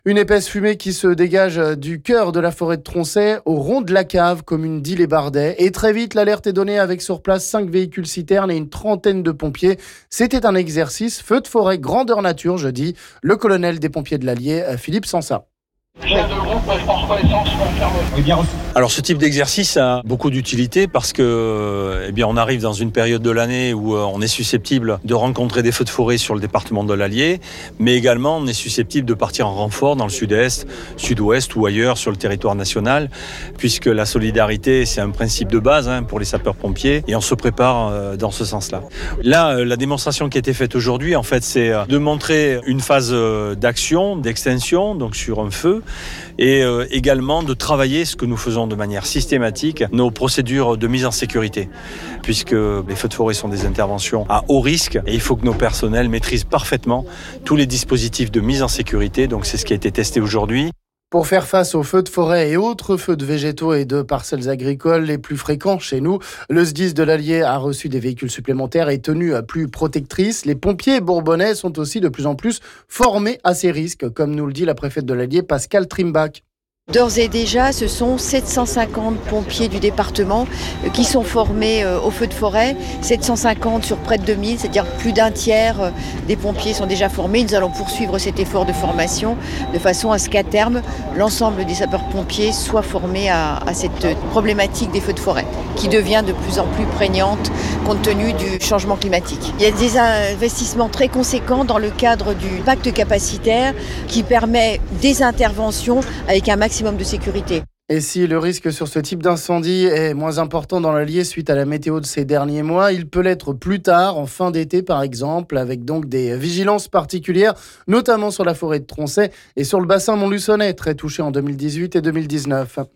Une épaisse fumée qui se dégage du cœur de la forêt de Troncey au rond de la Cave, commune d'Ille-et-Bardet. Et très vite, l'alerte est donnée avec sur place 5 véhicules citernes et une trentaine de pompiers. C'était un exercice feu de forêt grandeur nature, jeudi. Le colonel des pompiers de l'Allier, Philippe Sansa. Alors ce type d'exercice a beaucoup d'utilité parce que on arrive dans une période de l'année où on est susceptible de rencontrer des feux de forêt sur le département de l'Allier, mais également on est susceptible de partir en renfort dans le sud-est, sud-ouest ou ailleurs sur le territoire national, puisque la solidarité c'est un principe de base pour les sapeurs-pompiers et on se prépare dans ce sens-là. Là, la démonstration qui a été faite aujourd'hui, en fait, c'est de montrer une phase d'action, d'extinction, donc sur un feu, et également de travailler ce que nous faisons de manière systématique, nos procédures de mise en sécurité, puisque les feux de forêt sont des interventions à haut risque et il faut que nos personnels maîtrisent parfaitement tous les dispositifs de mise en sécurité, donc c'est ce qui a été testé aujourd'hui. Pour faire face aux feux de forêt et autres feux de végétaux et de parcelles agricoles les plus fréquents chez nous, le SDIS de l'Allier a reçu des véhicules supplémentaires et tenues plus protectrices. Les pompiers bourbonnais sont aussi de plus en plus formés à ces risques, comme nous le dit la préfète de l'Allier, Pascale Trimbach. D'ores et déjà, ce sont 750 pompiers du département qui sont formés au feu de forêt. 750 sur près de 2000, c'est-à-dire plus d'un tiers des pompiers sont déjà formés. Nous allons poursuivre cet effort de formation de façon à ce qu'à terme, l'ensemble des sapeurs-pompiers soient formés à cette problématique des feux de forêt qui devient de plus en plus prégnante compte tenu du changement climatique. Il y a des investissements très conséquents dans le cadre du pacte capacitaire qui permet des interventions avec un maximum de sécurité. Et si le risque sur ce type d'incendie est moins important dans l'Allier suite à la météo de ces derniers mois, il peut l'être plus tard, en fin d'été par exemple, avec donc des vigilances particulières, notamment sur la forêt de Troncey et sur le bassin montluçonnais, très touché en 2018 et 2019.